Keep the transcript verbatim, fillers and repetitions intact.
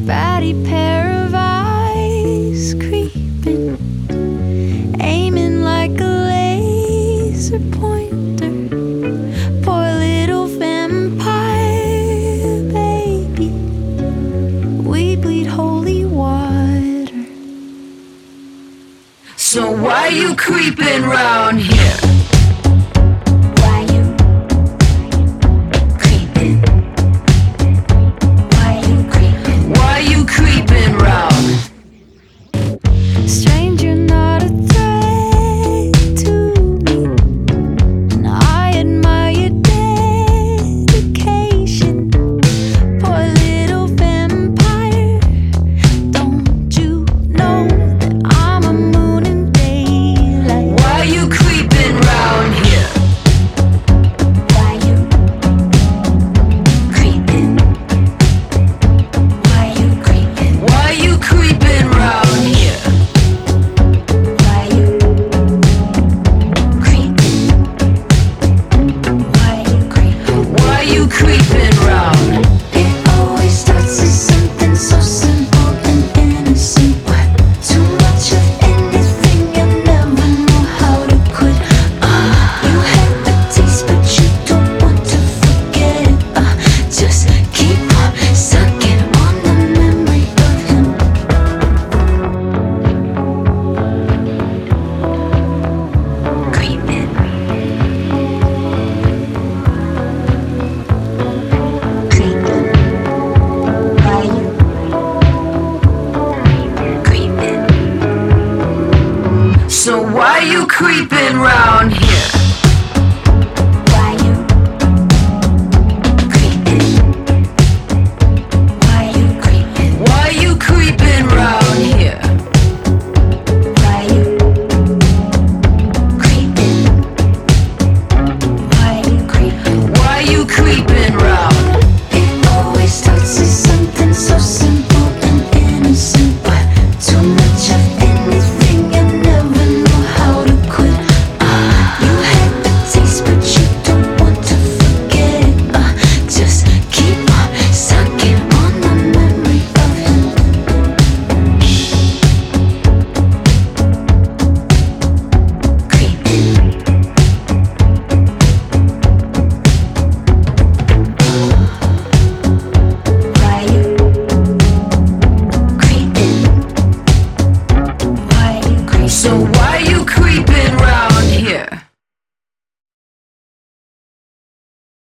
Fatty pair of eyes creeping, aiming like a laser pointer. Poor little vampire baby, we bleed holy water. So why you creeping round here? Stranger, not a threat to me, and I admire your dedication. Poor little vampire, don't you know that I'm a moon and daylight? Why you creeping round here? Why you creeping? Why you creeping? Why you creeping round here? You creeping round? It always starts as something so simple and innocent. What? Too much of anything, you'll never know how to quit. Uh, you had a taste, but you don't want to forget it. Uh, just keep on sucking on the memory of him. Creeping. So why you creeping round here? Why you creeping? Why you creeping? Why you creeping round here? Why you creeping? Why you creeping? Why you creeping round?